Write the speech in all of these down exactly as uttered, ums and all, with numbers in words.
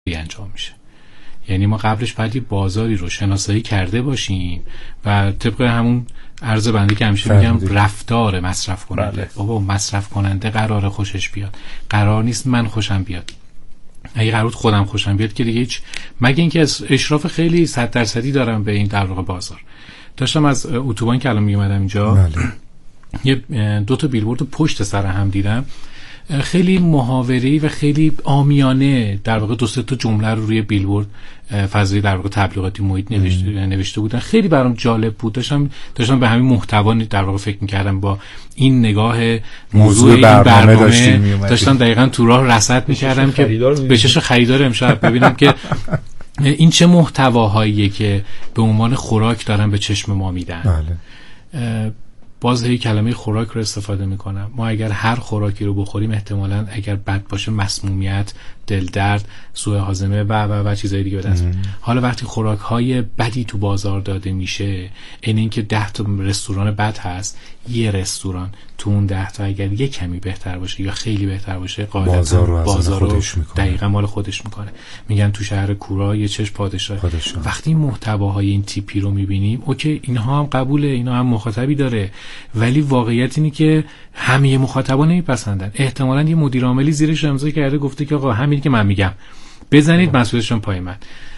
انجام میشه. یعنی ما قبلش باید یه بازاری رو شناسایی کرده باشیم و طبق همون عرض بنده که همیشه میگم رفتار مصرف کننده. بابا مصرف کننده قراره خوشش بیاد، قرار نیست من خوشم بیاد. اگه قرار خودم خوشم بیاد که دیگه هیچ، مگه اینکه اشراف خیلی صد درصدی دارم به این در واقع بازار. داشتم از اتوبان که الان میومدم اینجا یه دو تا بیلبورد پشت سر هم دیدم، خیلی محاوره‌ای و خیلی عامیانه در واقع دو سه تا جمله رو روی بیلبورد فضای در واقع تبلیغاتی محیط نوشته نوشته بودن. خیلی برام جالب بود. داشتم داشتم به همین محتوا در واقع فکر می‌کردم، با این نگاه موضوع این برنامه, برنامه داشتم, داشتم دقیقاً تو راه رصد می‌کردم که به چش خریدار امشب ببینم که این چه محتواهاییه که به عنوان خوراک دارن به چشم ما میدن. بله. باز هی کلمه خوراک رو استفاده میکنم. ما اگر هر خوراکی رو بخوریم احتمالاً اگر بد باشه مسمومیت، دل درد، سوء هاضمه و و و چیزای دیگه به دست میاد. حالا وقتی خوراک‌های بدی تو بازار داده میشه، این اینکه ده تا رستوران بد هست، یه رستوران تو اون ده تا اگر یه کمی بهتر باشه یا خیلی بهتر باشه، قاعدتاً بازار رو, بازار رو دقیقاً مال خودش میکنه. میگن تو شهر کورا یه چش پادشاه. پادشاه. وقتی محتواهای این تیپی رو میبینیم، اوکی اینها هم قبوله، اینا هم مخاطبی داره، ولی واقعیت اینه که همه مخاطبا نمیپسندن. احتمالاً یه مدیر عاملی زیرش امضا کرده گفته که آقا همین که من میگم بزنید مسئولیتشون پای من.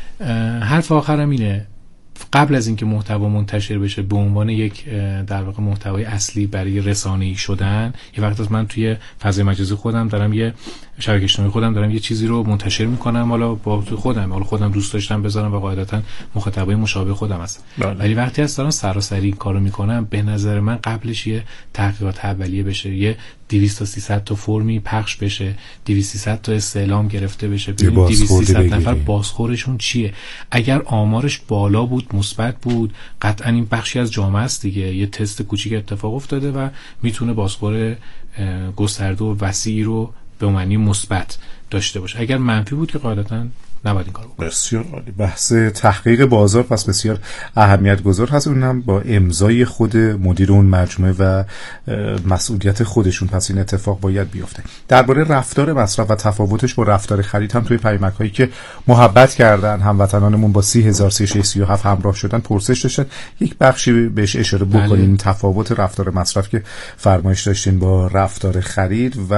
حرف آخرم اینه، قبل از اینکه محتوا منتشر بشه به عنوان یک در واقع محتوای اصلی برای رسانه‌ای شدن، یه وقت از من توی فضای مجازی خودم دارم یه شبکه اجتماعی خودم دارم یه چیزی رو منتشر میکنم، حالا با خودم حالا خودم دوست داشتم بذارم و قاعدتاً مخاطبای مشابه خودم هست. ولی وقتی از دارم سراسری این کارو میکنم، به نظر من قبلش یه تحقیقات اولیه بشه، یه دویست تا سیصد تا فرمی پخش بشه، دویست سیصد تا استعلام گرفته بشه، ببینیم دویست سیصد نفر بازخورشون چیه. اگر آمارش بالا بود، مثبت بود، قطعا این بخشی از جامعه است دیگه، یه تست کوچیک اتفاق افتاده و میتونه بازخور گسترده و وسیعی رو به معنی مثبت داشته باشه. اگر منفی بود که قاعدتاً نباید این کارو بکنه. بسیار عالی. بحث تحقیق بازار پس بسیار اهمیت گذار هست، اونم با امضای خود مدیر اون مجموعه و مسئولیت خودشون، پس این اتفاق باید بیفته. درباره رفتار مصرف و تفاوتش با رفتار خرید هم توی پیامک هایی که محبت کردن هموطنانمون با سی هزار سیصد و سی و هفت همراه شدن پرسش داشتن، یک بخشی بهش اشاره بکنین. بله. تفاوت رفتار مصرف که فرمایش داشتین با رفتار خرید و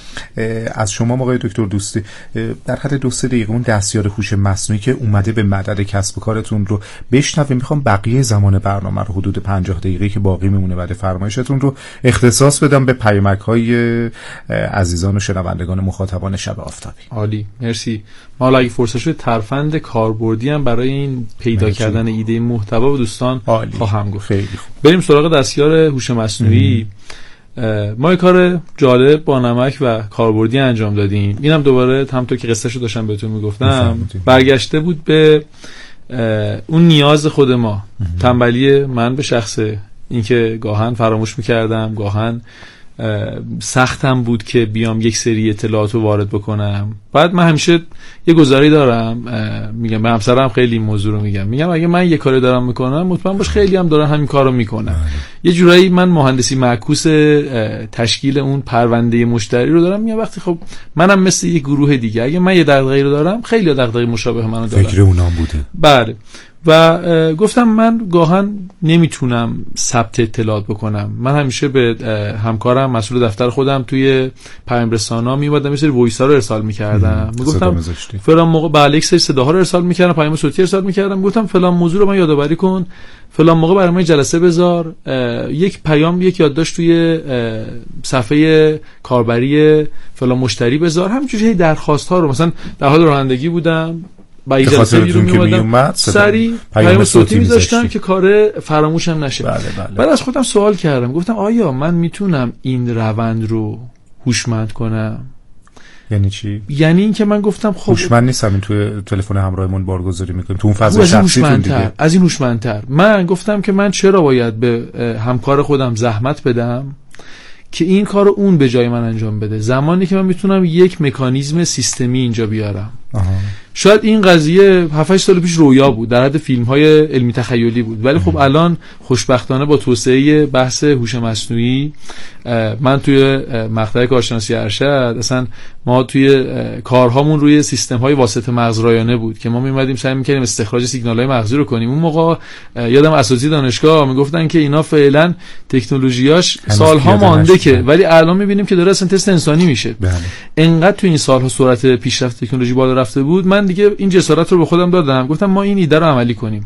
از شما آقای دکتر دوستی در حد دو سه دقیقه اون دستیار هوش مصنوعی که اومده به مدد کسب و کارتون رو بشنویم. میخوام بقیه زمان برنامه رو حدود پنجاه دقیقه که باقی میمونه بعد فرمایشتون رو اختصاص بدم به پیامک‌های عزیزان و شنوندگان مخاطبان شب آفتابی. عالی، مرسی. ما اگه فرصت شد ترفند کاربردی هم برای این پیدا مرسی. کردن ایده محتوا و دوستان عالی. خواهم گفت. خیلی خوب. بریم سراغ دستیار هوش مصنوعی. ما یک کار جالب با نمک و کاربردی انجام دادیم. اینم دوباره همونطور که قصه‌شو داشتم بهتون میگفتم، برگشته بود به اون نیاز خود ما. تنبلی من به شخصه، اینکه گاهن فراموش میکردم، گاهن سختم بود که بیام یک سری اطلاعات رو وارد بکنم. بعد من همیشه یه گزاری دارم، میگم به همسرم خیلی این موضوع رو میگم میگم اگه من یه کاری دارم میکنم مطمئن باش خیلی هم دارن همین کارو میکنن. یه جورایی من مهندسی معکوس تشکیل اون پرونده مشتری رو دارم. میگم وقتی خب منم مثل یه گروه دیگه، اگه من یه دغدغه‌ای رو دارم خیلی دغدغه مشابه منو دارن. فکر اونام بوده. بله. و گفتم من گاهن نمیتونم ثبت اطلاعات بکنم. من همیشه به همکارم مسئول دفتر خودم توی پیام رسانا میومدم یه سری وایس ها رو ارسال میکردم، میگفتم فلان موقع بله یک سری صداها رو ارسال میکردم، پیام صوتی ارسال میکردم، گفتم فلان موضوع رو من یادآوری کن، فلان موقع برای من جلسه بذار، یک پیام یک یادداشت توی صفحه کاربری فلان مشتری بذار. همینجوری درخواست ها رو مثلا در حال رانندگی بودم با جلسه رو میومدم سری پیام صوتی میذاشتم که کار فراموشم نشه. بله بله. بعد از خودم سوال کردم، گفتم آیا من میتونم این روند رو هوشمند کنم؟ یعنی چی؟ یعنی این که من گفتم خب هوشمند نیستم، این توی تلفن همراهمون بارگذاری میکنیم تو اون فضا شخصیتون دیگه. از این هوشمندتر من گفتم که من چرا باید به همکار خودم زحمت بدم که این کارو اون به جای من انجام بده، زمانی که من میتونم یک مکانیزم سیستمی اینجا بیارم. آها. شاید این قضیه هفت هشت سال پیش رویا بود، در حد فیلم‌های علمی تخیلی بود، ولی خب الان خوشبختانه با توسعه بحث هوش مصنوعی، من توی مقطع کارشناسی ارشد اصلا ما توی کارهامون روی سیستم‌های واسطه مغز رایانه بود که ما می‌اومدیم سعی می‌کردیم استخراج سیگنال‌های مغزی رو کنیم. اون موقع یادم اساتید دانشگاه میگفتن که اینا فعلا تکنولوژیاش سالها مانده که، ولی الان می‌بینیم که داره اصلا تست انسانی میشه. بله. انقدر تو این سال‌ها سرعت پیشرفت تکنولوژی بالا رفته بود، من دیگه این جسارت رو به خودم دادم، گفتم ما این ایده رو عملی کنیم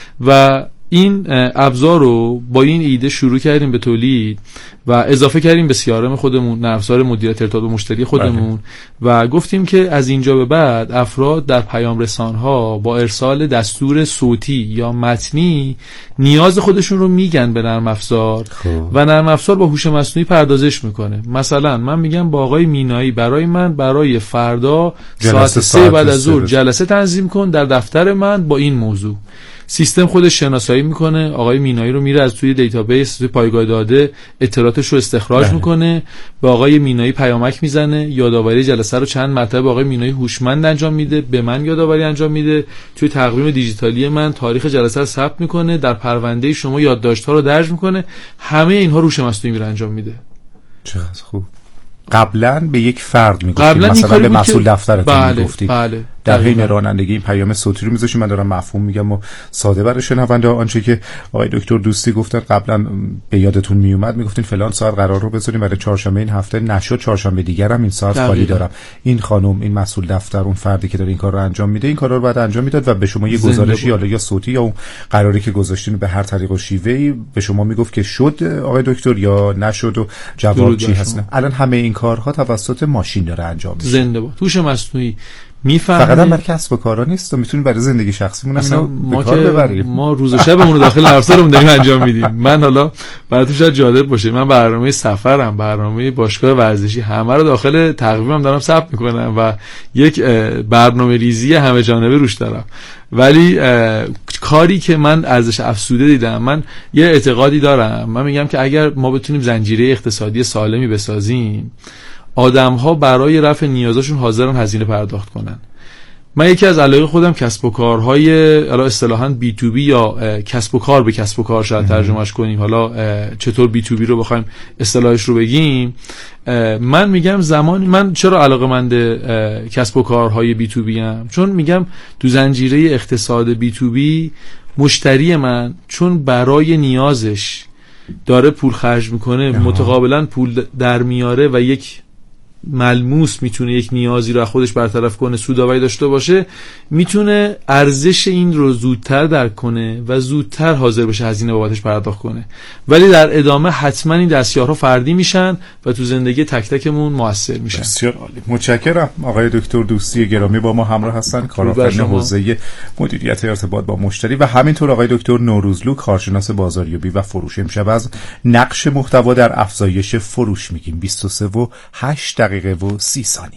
و این ابزار رو با این ایده شروع کردیم به تولید و اضافه کردیم به سی آر ام خودمون، نرم افزار مدیریت ارتباط با مشتری خودمون و گفتیم که از اینجا به بعد افراد در پیام رسان‌ها با ارسال دستور صوتی یا متنی نیاز خودشون رو میگن به نرم افزار و نرم افزار با هوش مصنوعی پردازش میکنه. مثلا من میگم با آقای مینایی برای من برای فردا ساعت سه بعد از ظهر جلسه تنظیم کن در دفتر من با این موضوع. سیستم خودش شناسایی میکنه، آقای مینایی رو میره از توی دیتابیس، توی پایگاه داده اطلاعاتش رو استخراج بله. میکنه، به آقای مینایی پیامک میزنه، یادآوری جلسه رو چند مرتبه به آقای مینایی هوشمند انجام میده، به من یادآوری انجام میده، توی تقویم دیجیتالی من تاریخ جلسه رو ثبت میکنه، در پرونده شما یادداشت‌ها رو درج میکنه. همه اینها هوش مصنوعی میره انجام میده. چقدر خوب. قبلا به یک فرد میگفتید، مثلا به مسئول دفترتون بله، میگفتید بله، در حین رانندگی این پیام صوتی رو میذاشید. من دارم مفهوم میگم و ساده برای شنونده آنچه که آقای دکتر دوستی گفتن قبلا به یادتون میومد، میگفتین فلان ساعت قرار رو بذاریم برای چهارشنبه این هفته، نشد چهارشنبه دیگرم این ساعت خالی دارم. این خانم، این مسئول دفتر، اون فردی که داره این کار رو انجام میده این کارا رو بعد انجام میداد و به شما یه گزارشی حالا یا صوتی یا اون قراری که گذاشتین به هر طریق و شیوهی به شما میگفت که شد آقای دکتر یا نشد و جواب چی هست. الان همه این کارها توسط ماشین داره انجام میشه. زنده باد. هوش مصنوعی میفهمه. فقط هم برای کسب و کارا نیست، میتونیم برای زندگی شخصیمون هم اینو به کار ببریم. ما روز و شبمون رو داخل افسرمون داریم انجام میدیم. من حالا براتون شاید جالب باشه، من برنامه سفرم، برنامه باشگاه ورزشی، همه رو داخل تقویمم دارم ثبت میکنم و یک برنامه ریزی همه جانبه روش دارم. ولی کاری که من ارزش افزوده دیدم، من یه اعتقادی دارم، من میگم که اگر ما بتونیم زنجیره اقتصادی سالمی بسازیم، آدم‌ها برای رفع نیازشون حاضرن هزینه پرداخت کنن. من یکی از علاقه خودم کسب و کارهای حالا اصطلاحاً بی تو بی یا کسب و کار به کسب و کار شاید ترجمهش کنیم، حالا چطور بی تو بی رو بخوایم اصطلاحش رو بگیم. من میگم زمانی من چرا علاقه‌مند کسب و کارهای بی تو بی ام، چون میگم تو زنجیره اقتصاد بی تو بی مشتری من چون برای نیازش داره پول خرج میکنه، متقابلا پول در میاره و یک ملموس میتونه یک نیازی رو از خودش برطرف کنه، سودآوری داشته باشه، میتونه ارزش این رو زودتر درک کنه و زودتر حاضر بشه هزینه بابتش پرداخت کنه. ولی در ادامه حتما این دستیارها فردی میشن و تو زندگی تک تکمون موثر میشن. بسیار عالی. متشکرم. آقای دکتر دوستی گرامی با ما همراه هستن، کارآفرین حوزه مدیریت ارتباط با مشتری، و همینطور آقای دکتر نوروزلو، کارشناس بازاریابی و فروش. امشب از نقش محتوا در افزایش فروش میگیم. بیست و سه و هشت دقیقه و سی ثانیه.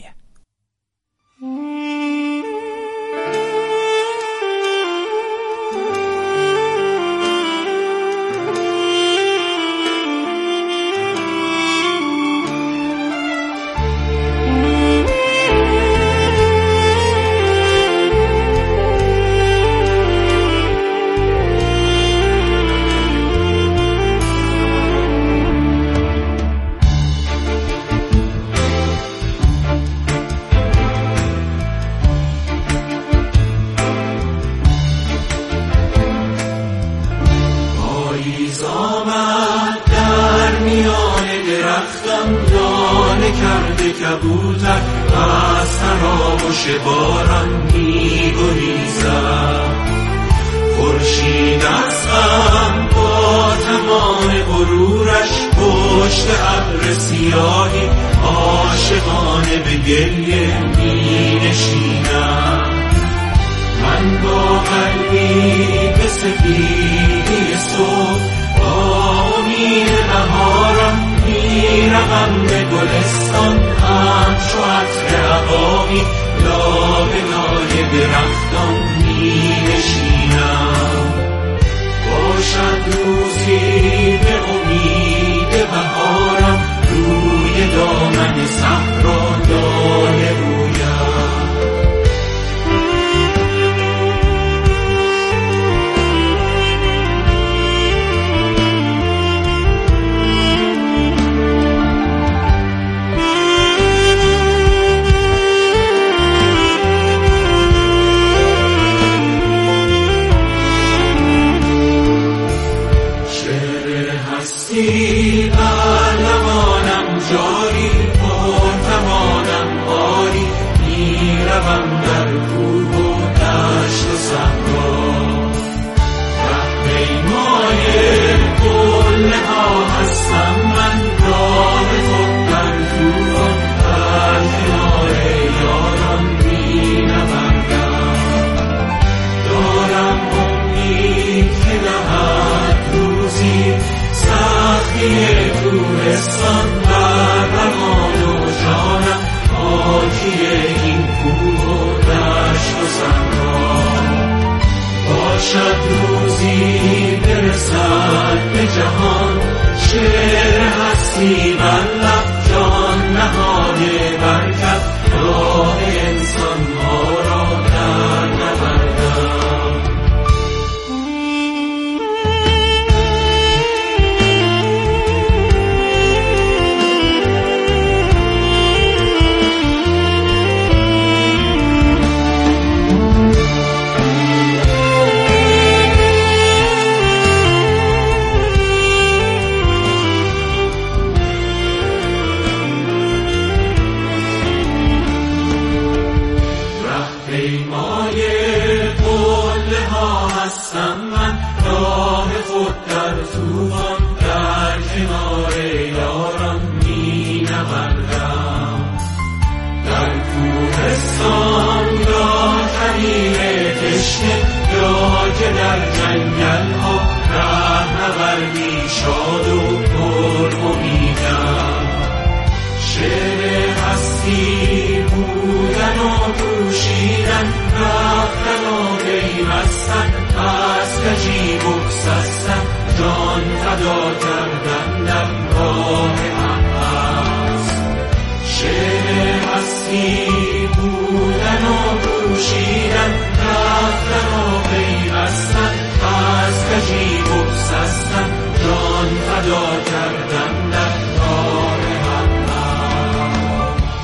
باشد روزی برسد به جهان، شعر هستی بر لب جان نهاده برکت، راه انسان ها را در نبردم. در جنگل ها رهنوردی شاد و پر امیدم، شعر هستی بودن و کوشیدن، رفتن و پیوستن، از کجی بگسستن، جان فدا کردن در راه محبت. شعر هستی بودن و کوشیدن، رفتن و پیوستن، از کجی بگسستن، جان فدا کردن در راه محبت.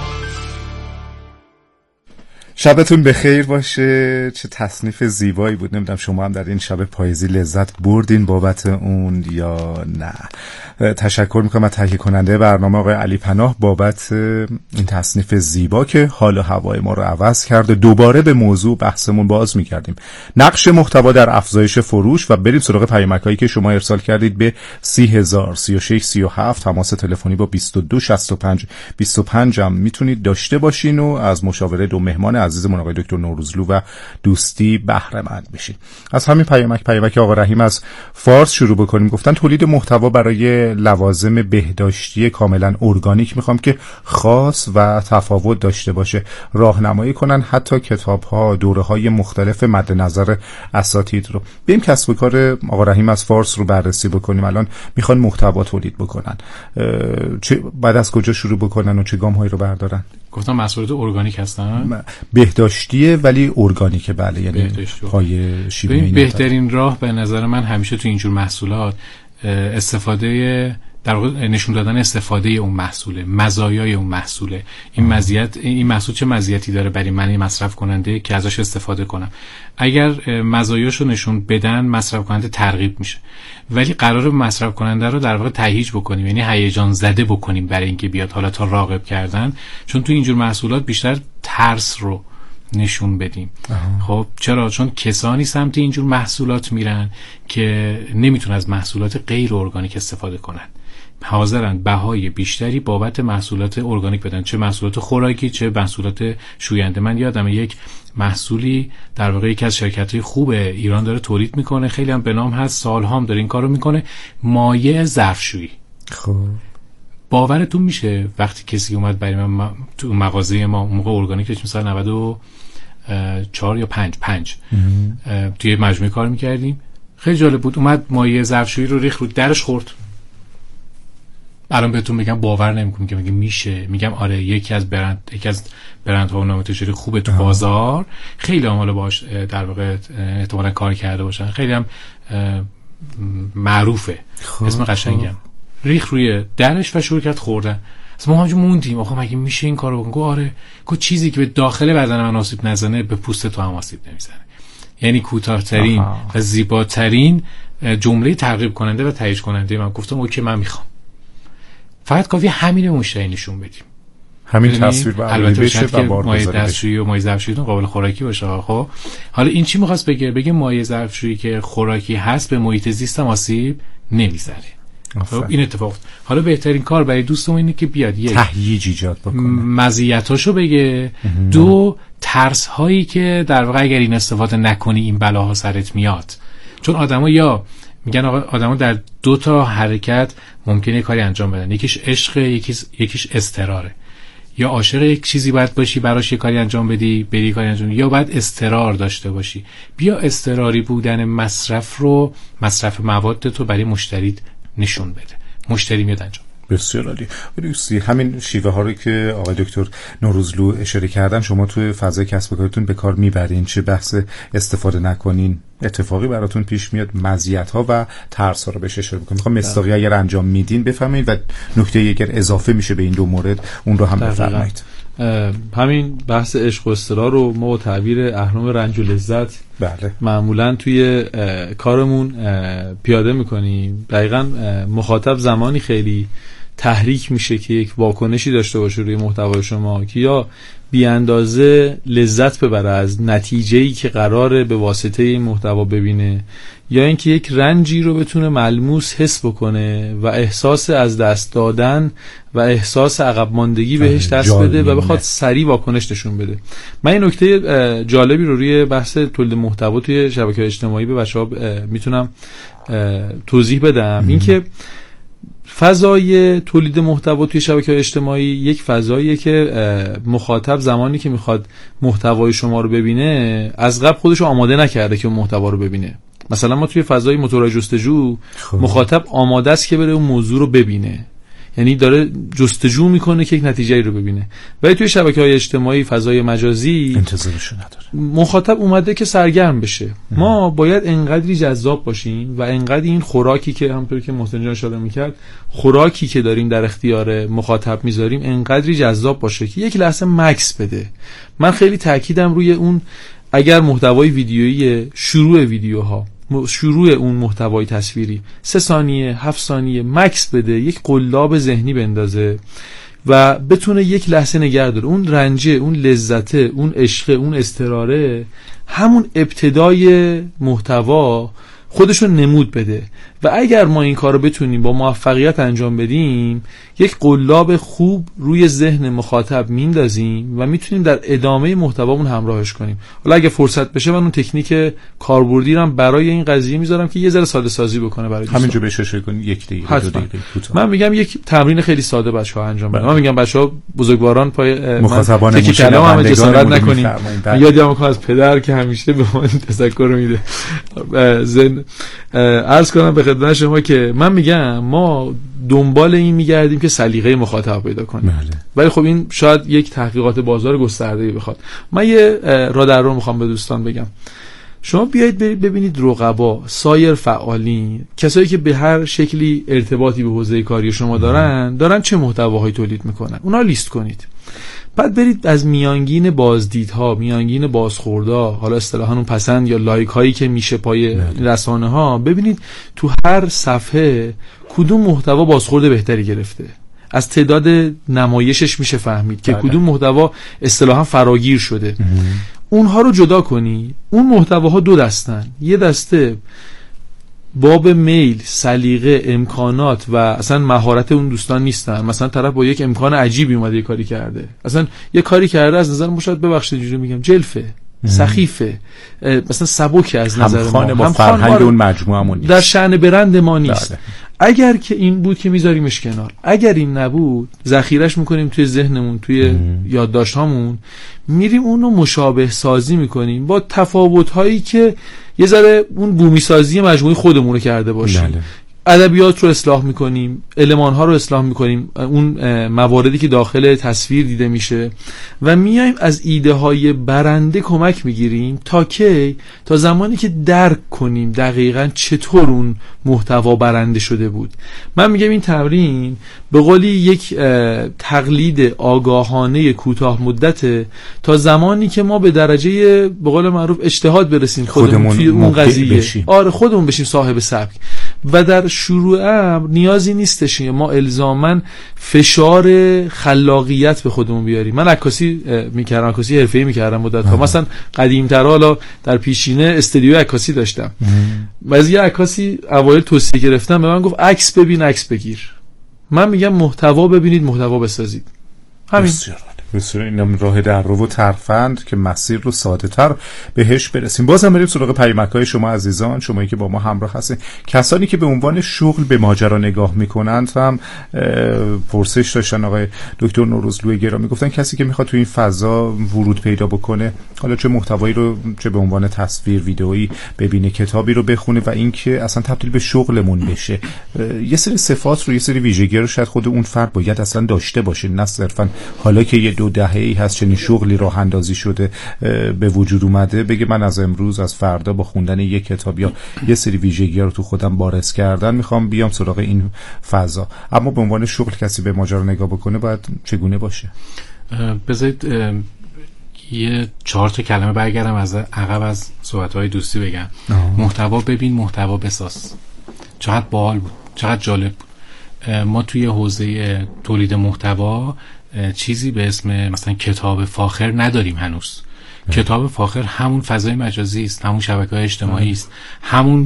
شبتون بخیر باشه. چه تصنیف زیبایی بود. نمیدونم شما هم در این شب پاییزی لذت بردین بابت اون یا نه. تشکر میکنم از تهیه کننده برنامه آقای علی پناه بابت این تصنیف زیبا که حال و هوای ما رو عوض کرد. دوباره به موضوع بحثمون باز میکردیم، نقش محتوا در افزایش فروش، و بریم سراغ پیامک‌هایی که شما ارسال کردید به سی هزار سی و شش سی و هفت. تماس تلفنی با بیست و دو شصت و پنج بیست و پنج هم میتونید داشته باشین و از مشاوره دو مهمان عزیزمون آقای دکتر نوروزلو و دوستی بهره مند بشین. از همین پیامک پیامک آقا رحیم از فارس شروع بکنیم. گفتن تولید محتوا برای لوازم بهداشتی کاملا ارگانیک میخوام که خاص و تفاوت داشته باشه، راهنمایی کنن حتی کتاب‌ها، دوره‌های مختلف مد نظر اساتید رو. بریم کسب و کار آقا رحیم از فارس رو بررسی بکنیم. الان میخوان محتوا تولید بکنن، چه بعد از کجا شروع بکنن و چه گام‌هایی رو بردارن؟ گفتم محصولات ارگانیک هستن، بهداشتیه ولی ارگانیکه. بله، یعنی پای شیمیایی. بهترین راه به نظر من همیشه تو اینجور محصولات استفاده در واقع نشون دادن استفاده اون محصوله، مزایای اون محصوله. این مزیت این محصول چه مزیتی داره برای من مصرف کننده که ازش استفاده کنم. اگر مزایاشو نشون بدن مصرف کننده ترغیب میشه، ولی قرار مصرف کننده رو در واقع تهییج بکنیم، یعنی هیجان زده بکنیم برای اینکه بیاد حالا تا راغب کردن. چون تو اینجور محصولات بیشتر ترس رو نشون بدیم. آه. خب چرا؟ چون کسانی سمت اینجور محصولات میرن که نمیتونن از محصولات غیر ارگانیک استفاده کنن، حاضرن بهای بیشتری بابت محصولات ارگانیک بدن، چه محصولات خوراکی چه محصولات شوینده. من یادم یک محصولی در واقع یکی از شرکت‌های خوب ایران داره تولید میکنه، خیلی هم به نام هست، سال‌ها هم داره این کارو میکنه، مایع ظرفشویی. خب باورتون میشه وقتی کسی اومد برای من تو مغازه ما موقع ارگانیکش مثلا نود و چهار یا پنج پنج توی مجموعه کار میکردیم، خیلی جالب بود، اومد مایع ظرفشویی رو ریخت رو درش خورد. الان بهتون میگم باور نمیکنم که میگه میشه، میگم آره یکی از برند یکی از برندها و نام تجاری خوبه تو بازار، خیلی هم حالا باش در واقع احتمالاً کار کرده باشن، خیلی هم معروفه، اسم قشنگم. ریخ روی درش و شروع کرد خوردن. از ما همونجا موندیم، آخه مگه میشه این کارو بکنه؟ گفت آره، گفت چیزی که به داخل بدن من آسیب نزنه به پوست تو هم آسیب نمیزنه. یعنی کوتاه‌ترین و زیباترین جمله ترغیب کننده و تهییج کننده. من گفتم اوکی من میخوام، فقط کافی همین مشتری نشون بدیم، همین تصویر برداری بشه و مایع ظرفشویی و مایع ظرفشویی قابل خوراکی باشه. خب حالا این چی می‌خواست بگه؟ بگه مایع ظرفشویی که خوراکی هست به محیط زیست هم آسیب نمیزنه. خب این اتفاق. حالا بهترین کار برای دوستمون اینه که بیاد یک تهییج ایجاد بکنه، مزیتاشو بگه، دو ترس هایی که در واقع اگر این استفاده نکنی این بلاها سرت میاد. چون آدما یا میگن آقا آدما در دو تا حرکت ممکنه کاری انجام بدن، یکیش عشق، یکیش یکیش اضطراره. یا عاشق یک چیزی باید باشی براش یه کاری انجام بدی، بری کاری انجام بدی، یا باید اضطرار داشته باشی. بیا اضطراری بودن مصرف رو، مصرف مواد تو برای مشتری نشون بده، مشتری میاد انجام. بسیار عالی. دوستی همین شیوه ها رو که آقای دکتر نوروزلو اشاره کردن شما توی فضای کسب و کارتون به کار میبرین؟ چه بحث استفاده نکنین اتفاقی براتون پیش میاد؟ مزیت ها و ترس ها رو بهش اشاره بکنم. میخوام مصداقی اگر انجام میدین بفهمید و نکته اگر اضافه میشه به این دو مورد اون رو هم بفرمایید. همین بحث عشق و اصرار رو ما با تعبیر اهرم رنج و لذت بله معمولا توی کارمون پیاده میکنیم. دقیقاً مخاطب زمانی خیلی تحریک میشه که یک واکنشی داشته باشه روی محتوای شما که یا بی اندازه لذت ببره از نتیجه‌ای که قراره به واسطه این محتوا ببینه، یا اینکه یک رنجی رو بتونه ملموس حس بکنه و احساس از دست دادن و احساس عقب ماندگی بهش دست بده و بخواد سریع واکنش نشون بده. من این نکته جالبی رو روی بحث تولید محتوا توی شبکه‌های اجتماعی به بچه‌ها میتونم توضیح بدم. اینکه فضای تولید محتوا توی شبکه‌های اجتماعی یک فضاییه که مخاطب زمانی که میخواد محتوای شما رو ببینه از قبل خودش رو آماده نکرده که اون محتوا رو ببینه. مثلا ما توی فضای موتورهای جستجو مخاطب آماده است که بره اون موضوع رو ببینه، یعنی داره جستجو میکنه که یک نتیجه‌ای رو ببینه. ولی توی شبکه‌های اجتماعی فضای مجازی انتظارشو نداره، مخاطب اومده که سرگرم بشه. ام. ما باید انقدری جذاب باشیم و انقدر این خوراکی که همونطور که محسن جان اشاره میکرد، خوراکی که داریم در اختیار مخاطب میذاریم انقدری جذاب باشه که یک لحظه مکس بده. من خیلی تاکیدم روی اون، اگر محتوای ویدیویی شروع ویدیوها، شروع اون محتوای تصویری سه ثانیه هفت ثانیه مکس بده، یک قلاب ذهنی بندازه و بتونه یک لحظه نگه داره. اون رنجه، اون لذته، اون عشق، اون اضطراره همون ابتدای محتوا خودشون نمود بده. و اگر ما این کار رو بتونیم با موفقیت انجام بدیم، یک قلاب خوب روی ذهن مخاطب میندازیم و میتونیم در ادامه محتوامون همراهش کنیم. حالا اگه فرصت بشه من اون تکنیک کاربردی رو برای این قضیه میذارم که یه ذره ساده سازی بکنه برای دوستان. همینجا بهش اشاره کنید، یک دقیقه دو دقیقه کوتاه. من میگم یک تمرین خیلی ساده بچه‌ها انجام بدن. من میگم بچه‌ها بزرگواران پای مخاطبان تکی کلام هم جسارت نکنین. یادم میاد از پدر که همیشه به من تذکر میده. زن عرض کنم به خدمت شما که من میگم ما دنبال این میگردیم که سلیقه مخاطب پیدا کنیم. بله. ولی خب این شاید یک تحقیقات بازار گسترده‌ای بخواد. من یه راه در رو میخوام به دوستان بگم. شما بیایید ببینید رقبا، سایر فعالین، کسایی که به هر شکلی ارتباطی به حوزه کاری شما دارن، دارن چه محتواهایی تولید میکنن. اونا لیست کنید. بعد برید از میانگین بازدیدها، میانگین بازخوردها، حالا اصطلاحاً اون پسند یا لایک هایی که میشه پای رسانه ها، ببینید تو هر صفحه کدوم محتوا بازخورد بهتری گرفته. از تعداد نمایشش میشه فهمید که کدوم محتوا اصطلاحاً فراگیر شده. اونها رو جدا کنی. اون محتواها دو دستن. یه دسته باب میل، سلیقه، امکانات و اصلا مهارت اون دوستان نیستن. مثلا طرف با یک امکان عجیبی اومده یه کاری کرده، اصلا یه کاری کرده از نظر ما شاید ببخشید اینجوری میگم جلفه، سخیفه، مثلا سبک از نظر ما، هم با فرهنگ اون مجموعه نیست، در شأن برند ما نیست. داده. اگر که این بود که میذاریمش کنار، اگر این نبود ذخیرش میکنیم توی ذهنمون، توی یادداشت هامون، میریم اونو مشابه سازی میکنیم با تفاوت هایی که یه ذره اون بومی سازی مجموعی خودمون رو کرده باشیم. بله. ادبیات رو اصلاح میکنیم، المان ها رو اصلاح میکنیم، اون مواردی که داخل تصویر دیده میشه و میایم از ایده های برنده کمک میگیریم تا کی؟ تا زمانی که درک کنیم دقیقاً چطور اون محتوا برنده شده بود. من میگم این تمرین به قولی یک تقلید آگاهانه کوتاه مدته تا زمانی که ما به درجه به قول معروف اجتهاد برسیم، خودمون توی اون قضیه بشیم. آره خودمون بشیم صاحب سبک. و در شروع امر نیازی نیستش ما الزاماً فشار خلاقیت به خودمون بیاریم. من عکاسی میکردم، عکاسی حرفه‌ای میکردم مدت‌ها. مثلا قدیم‌تر حالا در پیشینه استودیو عکاسی داشتم. بعضی یه عکاسی اوایل توصیه گرفتم به من گفت عکس ببین عکس بگیر. من میگم محتوا ببینید محتوا بسازید. همین. بسیار اینم راه در رو و ترفند که مسیر رو ساده تر بهش برسیم. بازم بریم سراغ پیامک‌های شما عزیزان، شمایی که با ما همراه هستین. کسانی که به عنوان شغل به ماجرا نگاه میکنند هم پرسش داشتن آقای دکتر نوروزلو گرامی، گفتن کسی که میخواد تو این فضا ورود پیدا بکنه، حالا چه محتوایی رو چه به عنوان تصویر ویدئویی ببینه، کتابی رو بخونه و اینکه اصلا تبدیل به شغلمون بشه، یه سری صفات رو، یه سری ویژگی رو شاید خود اون فرد باید اصلا داشته باشه، نه صرفا حالا که یه دو دهه‌ای هست چنین شغلی راه اندازی شده به وجود اومده بگه من از امروز از فردا با خوندن یک کتاب یا یه سری ویژگی رو تو خودم بارز کردن میخوام بیام سراغ این فضا. اما به عنوان شغل کسی به ماجرا نگاه بکنه باید چگونه باشه؟ بذارید یه چهار تا کلمه برگردم از عقب از صحبت‌های دوستی بگم. آه. محتوا ببین، محتوا بساز. چقدر باحال بود، چقدر جالب بود. ما توی حوزه تولید محتوا چیزی به اسم مثلا کتاب فاخر نداریم هنوز. اه. کتاب فاخر همون فضای مجازی است، همون شبکه‌های اجتماعی است، همون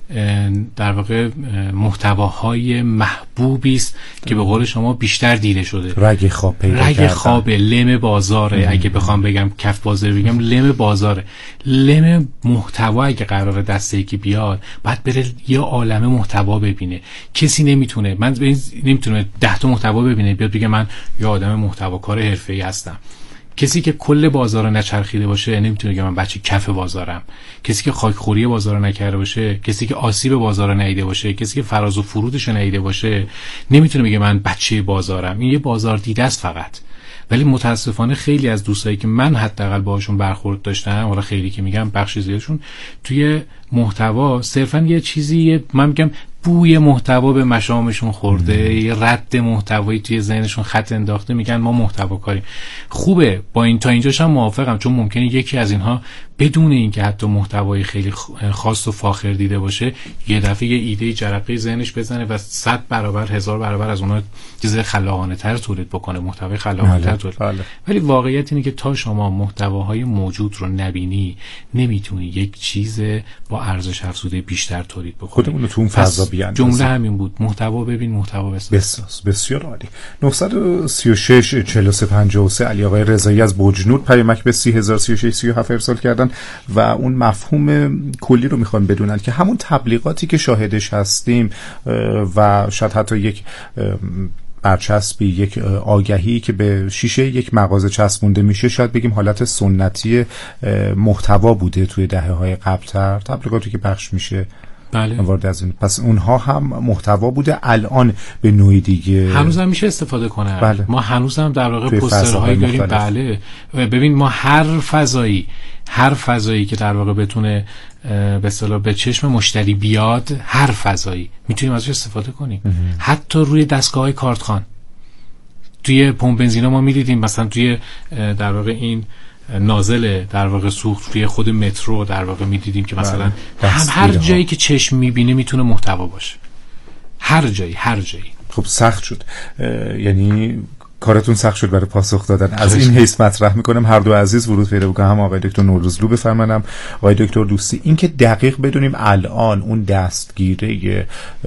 در واقع محتواهای محبوبی است که به قول شما بیشتر دیده شده. رگ خواب پیدا رگ خواب، لم بازاره. اگه بخوام بگم کف بازار بگم لم بازاره. لم محتوا اگه قراره دسته یکی بیاد باید بره یه عالمه محتوا ببینه. کسی نمیتونه، من نمیتونه ده تا محتوا ببینه بیاد بگه من یه آدم محتواکار حرفه‌ای هستم. کسی که کل بازار رو نچرخیده باشه نمیتونه که من بچه کف بازارم. کسی که خاکخوری بازار رو نکرده باشه، کسی که آسیب بازار رو ندیده باشه، کسی که فراز و فرودش رو ندیده باشه نمیتونه بگه من بچه بازارم. این یه بازار دیده است فقط. ولی متاسفانه خیلی از دوستایی که من حداقل باهاشون برخورد داشتم، حالا خیلی که میگم بخش زیادشون، توی محتوا صرفا یه چیزی، من میگم بوی محتوا به مشامشون خورده، یه رد محتوایی توی ذهنشون خط انداخته، میگن ما محتوا کاریم. خوبه، با این تا اینجاش هم موافقم، چون ممکنه یکی از اینها بدون اینکه حتی محتوای خیلی خاص و فاخر دیده باشه یه دفعه یه ایده جرقه ذهنش بزنه و صد برابر هزار برابر از اونها چیز خلاقانه تر تولید بکنه، محتوای خلاقانه تر تولید. بله. ولی واقعیت اینه که تا شما محتواهای موجود رو نبینی نمیتونی یک چیز با ارزش افزوده بیشتر تولید بکنی. خودمون رو تو اون فضا بیان. جمله همین بود، محتوا ببین، محتوا بساز. بساز. بسیار عالی. نه سی و شش چهل و سه پنجاه و سه علی آقای رضایی از بوجنور پیامک به سی هزار سی و شش سی و هفت ارسال کردن و اون مفهوم کلی رو میخوان بدونن که همون تبلیغاتی که شاهدش هستیم و شاید حتی یک برچسبی، یک آگهی که به شیشه یک مغازه چسبونده میشه، شاید بگیم حالت سنتی محتوا بوده توی دهه‌های قبل‌تر، تبلیغاتی که پخش میشه. بله. وارد از این. پس اونها هم محتوا بوده، الان به نوعی دیگه هنوز هم میشه استفاده کنه. بله. ما هنوز هم در واقع پوسترهایی داریم. بله. ببین ما هر فضایی هر فضایی که در واقع بتونه به اصطلاح به چشم مشتری بیاد، هر فضایی میتونیم ازش استفاده کنیم. اه. حتی روی دستگاه‌های کارتخوان، توی پمپ بنزینا ما می‌دیدیم مثلا توی در واقع این نازل در واقع سوخت توی خود مترو در واقع می‌دیدیم که مثلا هم هر جایی که چشم می‌بینه میتونه محتوا باشه. هر جایی هر جایی. خب سخت شد، یعنی کارتون سخت شد برای پاسخ دادن. از این حیث مطرح میکنم هر دو عزیز ورود پیدا بکنم، هم آقای دکتر نوروزلو بفرمانم آقای دکتر دوستی، این که دقیق بدونیم الان اون دستگیره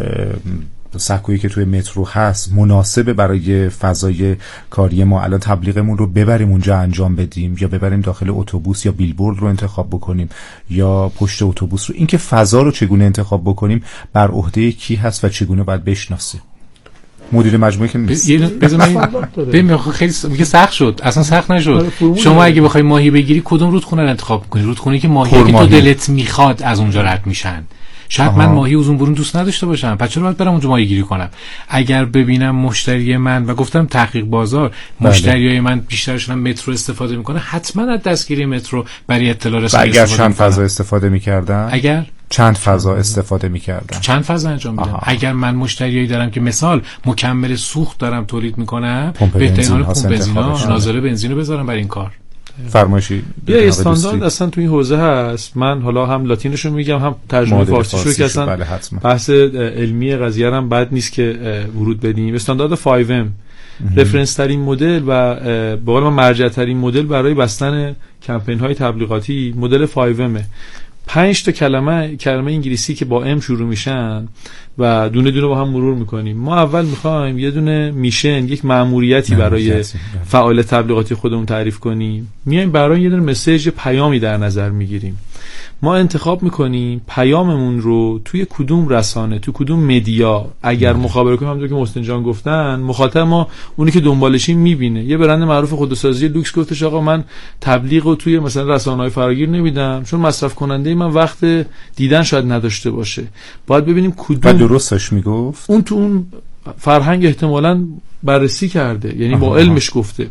سکویی که توی مترو هست مناسبه برای فضای کاری ما، الان تبلیغمون رو ببریم اونجا انجام بدیم یا ببریم داخل اتوبوس یا بیلبورد رو انتخاب بکنیم یا پشت اتوبوس رو، این که فضا رو چگونه انتخاب بکنیم بر عهده کی هست و چگونه باید بشناسیم؟ مدیر مجموعه که نیست. ببین خیلی میگه سخت شد، اصلا سخت نشد. شما اگه بخوای ماهی بگیری کدوم رودخونه رو انتخاب کنی؟ رودخونه که ماهی که تو دلت میخواد از اونجا رد میشن. شاید آها. من ماهی اوزون برون دوست نداشته باشم، پس چرا باید برم اونجا ماهی گیری کنم؟ اگر ببینم مشتری من، و گفتم تحقیق بازار، مشتریای من بیشترشون مترو استفاده میکنه، حتما از دستگیری مترو برای اطلاع رسانی استفاده اگر چند فضا استفاده میکردن اگر چند فضا استفاده میکردن چند فضا انجام میدم. اگر من مشتریایی دارم که مثال مکمل سوخت دارم تولید میکنم، بهترین حال پمپ بنزینا نازل بنزین رو بذارم برای این کار. فرمایشی یه استاندارد اصلا تو این حوزه هست، من حالا هم لاتینشو میگم هم ترجمه فارسیشو که اصلا بله بحث علمی قضیه هم بد نیست که ورود بدیم. استاندارد فایو ام رفرنس ترین مدل و به قول من مرجع ترین مدل برای بستن کمپین های تبلیغاتی مدل فایو ام. پنج تا کلمه کلمه انگلیسی که با ام شروع میشن و دونه دونه با هم مرور میکنیم. ما اول میخوایم یه دونه میشن، یک مأموریتی برای فعالیت تبلیغاتی خودمون تعریف کنیم. میایم برای یه دونه مسیج، پیامی در نظر میگیریم. ما انتخاب میکنیم پیاممون رو توی کدوم رسانه، توی کدوم مدیا اگر مخابره کنیم. همونطور که محسن جان گفتن، مخاطب ما اونی که دنبالشیم میبینه. یه برند معروف خودروسازی لوکس گفتش آقا من تبلیغ رو توی مثلا رسانه‌های فراگیر نمیدم چون مصرف کننده من وقت دیدن شاید نداشته باشه. باید ببینیم کدوم. و درستش میگفت. اون تو اون فرهنگ احتمالاً بررسی کرده، یعنی با علمش گفته.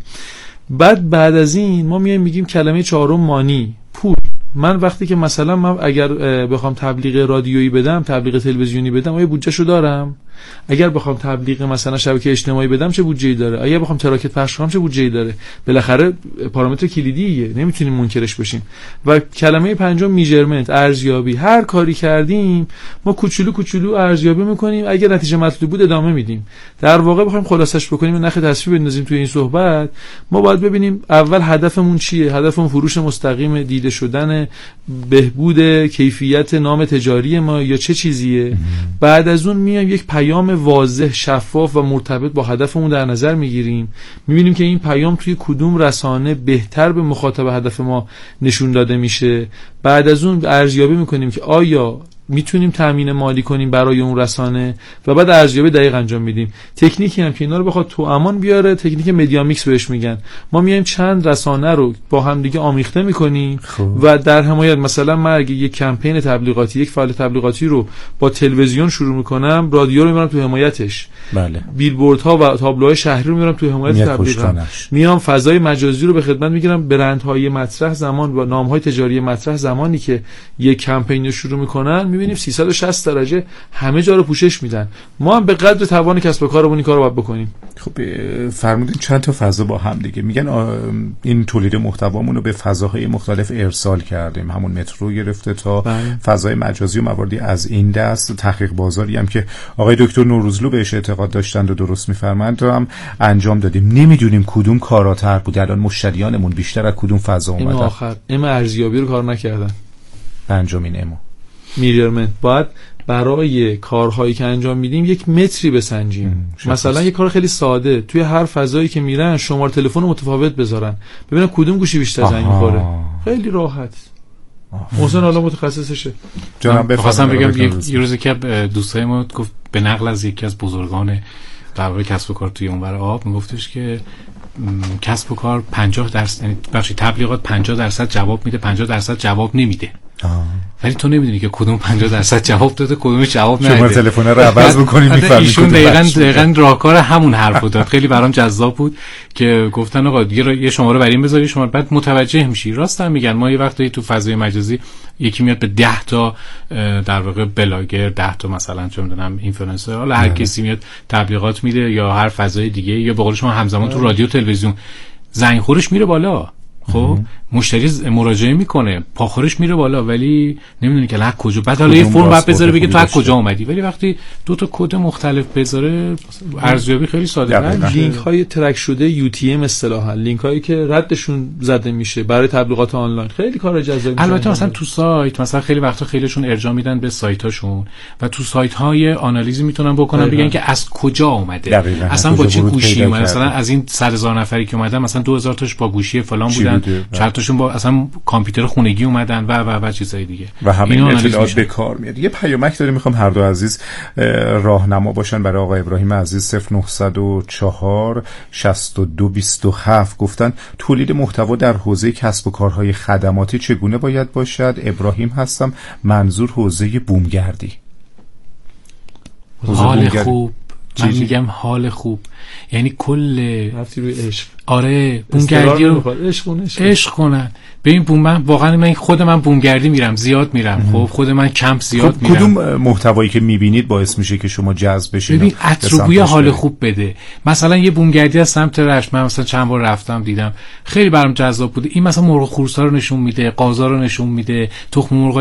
بعد بعد از این ما میایم میگیم کلمه چهارم مانی، پول. من وقتی که مثلا من اگر بخوام تبلیغ رادیویی بدم، تبلیغ تلویزیونی بدم، آیا بودجهشو دارم؟ اگر بخوام تبلیغ مثلا شبکه اجتماعی بدم چه بودجه‌ای داره؟ اگر بخوام تراکت پخش کنم چه بودجه‌ای داره؟ بالاخره پارامتر کلیدیه، نمیتونیم منکرش بشیم. و کلمه پنجم میجرمنت، ارزیابی. هر کاری کردیم ما کوچولو کوچولو ارزیابی میکنیم، اگر نتیجه مطلوب بود ادامه میدیم. در واقع بخوایم خلاصش بکنیم، نخ تصفیه بندازیم توی این صحبت، ما باید ببینیم اول هدفمون چیه؟ هدفمون فروش مستقیم، دیده شدن، بهبود کیفیت نام تجاری ما یا چه چیزیه؟ بعد از اون میایم یک پیام واضح، شفاف و مرتبط با هدفمون در نظر میگیریم. میبینیم که این پیام توی کدوم رسانه بهتر به مخاطب هدف ما نشون داده میشه. بعد از اون ارزیابی میکنیم که آیا میتونیم تامین مالی کنیم برای اون رسانه و بعد ارزیابی دقیق انجام میدیم. تکنیکی هم که اینا رو بخواد تو امان بیاره، تکنیک مدیا میکس بهش میگن. ما میایم چند رسانه رو با هم دیگه آمیخته میکنیم و در حمایت، مثلا من اگه یک کمپین تبلیغاتی، یک فعالیت تبلیغاتی رو با تلویزیون شروع میکنم، رادیو رو میبرم تو حمایتش. بله. بیلبوردها و تابلوهای شهری رو میبرم تو حمایت تبلیغ. میام فضای مجازی رو به خدمت میگیرم، برندهای مطرح زمان و نامهای تجاری مطرح زمانی که یک کمپین رو شروع میکنن میبینیم سیصد و شصت درجه همه جا رو پوشش میدن. ما هم به قدر توان کسب و کارمون این کارو باید بکنیم. خب فرمودین چند تا فضا با هم دیگه میگن این تولید محتوامون رو به فضاهای مختلف ارسال کردیم، همون مترو گرفته تا بله. فضای مجازی و مواردی از این دست. تحقیق بازاری هم که آقای دکتر نوروزلو بهش اعتقاد داشتند و درست میفرمایند رو هم انجام دادیم. نمیدونیم کدوم کاراتر بود، الان مشتریانمون بیشتر از کدوم فضا اومدن. این آخر ام ارزیابی رو کار نکردن. پنجمین امو میجرمنت. باید برای کارهایی که انجام میدیم یک متری بسنجیم. مثلا یک کار خیلی ساده، توی هر فضایی که میرن شماره تلفن متفاوت بذارن، ببینن کدوم گوشی بیشتر زنگ میخوره. خیلی راحت. محسن حالا متخصصشه. جناب بخواستم بگم یه روزی که دوستای ما گفت به نقل از یکی از بزرگان در واقع کسب و کار توی اونور آب، میگفتش که کسب و کار پنجاه درصد، یعنی بخشی تبلیغات پنجاه درصد جواب میده، پنجاه درصد جواب نمیده. ولی تو نمیدونی که کدوم پنجاه درصد جواب داده، کدومش جواب نده. شماره تلفن رو عوض می‌کنی می‌فهمی. ایشون دقیقاً دقیقاً راهکار همون حرفو داد. خیلی برام جذاب بود که گفتن آقا یه شماره بریم بذاری، شما بعد متوجه میشی. راست هم میگن. ما یه وقتی تو فضای مجازی یکی میاد به ده تا در واقع بلاگر، ده تا مثلا چه میدونم اینفلوئنسر، حالا هر کسی میاد تبلیغات میده یا هر فضای دیگه، یا به قول شما همزمان تو رادیو تلویزیون زنگ خورش میره بالا. خب مشتری مراجعه میکنه، پاخورش میره بالا، ولی نمیدونی که از کجا. بعد حالا یه فرم بعد بذاره بگه تو از کجا اومدی، ولی وقتی دو تا کد مختلف بذاره ارزیابی خیلی ساده تر. لینک های ترک شده یو تی ام اصطلاحا، لینک هایی که ردشون زده میشه برای تبلیغات آنلاین، خیلی کار جذابی. البته مثلا تو سایت مثلا خیلی وقتا خیلیشون ارجاع میدن به سایتاشون و تو سایت های آنالیزی میتونن بکنن، بگن که از کجا اومده، اصلا با چه گوشی اومده. مثلا از این صد هزار نفری که اومدن مثلا دو هزار تاش با گوشی فلان بودن، چند تاشون با اصلا کامپیوتر خونگی اومدن و و و چیزای دیگه و همین اطلاعات به کار میاد. یه پیامک داریم، میخوام هر دو عزیز راهنما باشن برای آقای ابراهیم عزیز. صفر نه صفر چهار شصت و دو بیست و هفت گفتن تولید محتوا در حوزه کسب و کارهای خدماتی چگونه باید باشد؟ ابراهیم هستم، منظور حوزه بومگردی. حال خوب، من میگم حال خوب یعنی کل رفتی روی عشق. آره بومگردی رو عشق کنن. ببین بوم، من واقعا من خود من بومگردی میرم، زیاد میرم. خب خود من کمپ زیاد خب میرم. کدوم محتوایی که میبینید باعث میشه که شما جذب بشید؟ ببین اتروبوی حال خوب بده. مثلا یه بومگردی از سمت رشت، من مثلا چند بار رفتم دیدم، خیلی برام جذاب بوده. این مثلا مرغ خورسا رو نشون میده، قازا رو نشون میده، تخم مرغ